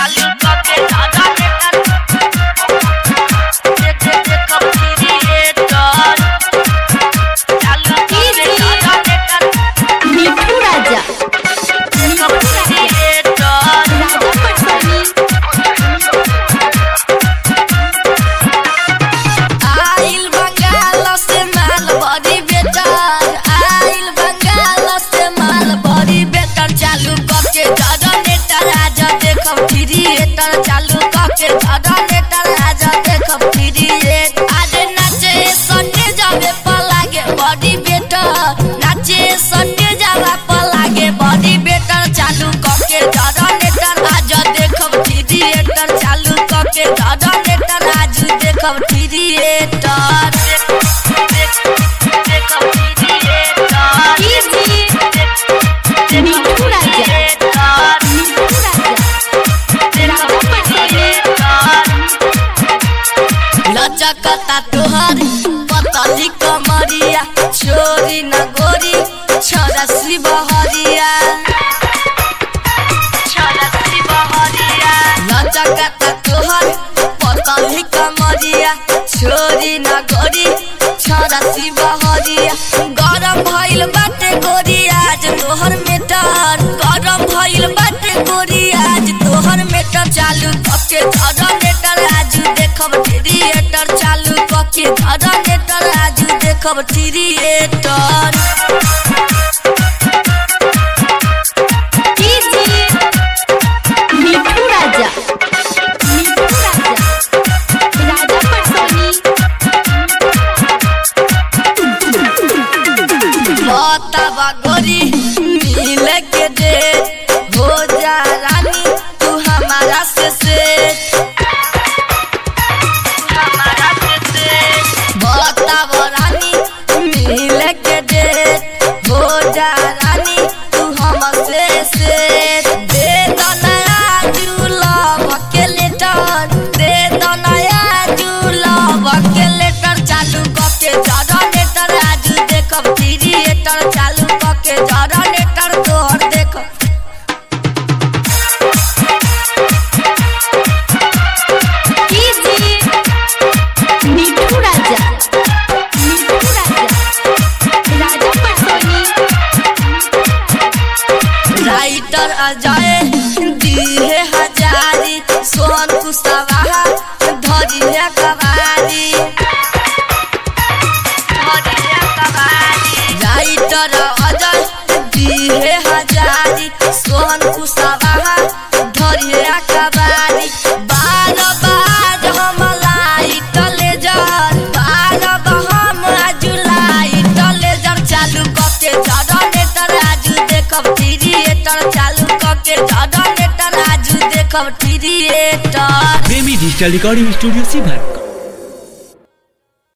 चालू करके दादा नेटर देखो क्रिएटर चालू करके दादा नेटर मिठू राजा देखो क्रिएटर राजा पटवानी आइल बंगाल से माल बड़ी बेटर आइल बंगाल से माल बड़ी बेटर चालू करके दादा नेटर आजा देखो क्रिएटर चालू करके दादा नेटर आजा देखो क्रिएटर आज नाचे सन्ने जावे पलागे बड़ी बेटर नाचे सन्ने जावा पलागे बड़ी बेटर चालू करके दादा नेटर आजा देखो क्रिएटर चालू करके दादा नेटर आज देखो क्रिएटर देखो क्रिएटर मिठू राजा मिठू राजा राजा पटवानी लचकता तोहर पतली कमरिया छोरी न गोरी छोरा सी बहरिया लचकता तोहर पतली कमरिया छोरी न गोरी छोरा सी बहरिया गरम भइल बाटे गोरी आज तोहर मेटर गरम भइल बाटे गोरी आज तोहर मेटर चालू करके दादा नेटर आज देखब क्रिएटर चालू करके दादा नेटर आज देखब क्रिएटर मिठू राजा मिठू राजा राजा पटवानी बतावा गोरी मिल के दे हो जा रानी तू हमारा से बतावा रानी मिल के दे हो जा रानी तू हमसे दे दो नया जुलाब के लेटर दे दो नया जुलाब के लेटर चालू करके दादा नेटर आज देखब क्रिएटर चालू करके दादा नेटर तोहर देखो मिठू राजा मिठू राजा राजा पटवानी राइटर अजय दिहे हजारी सोन कुशवाहा धरी है कवारी राइटर अजय दिहे हजारी सोन कुशवाहा धरी है कवारी बार बार हम लाइट लेजर बार हम आज लाइट लेजर चालू करके दादा नेटर आज देखब क्रिएटर चालू करके दादा नेटर आज देखब क्रिएटर प्रेमी डिजिटल रिकॉर्डिंग स्टूडियो सीभर।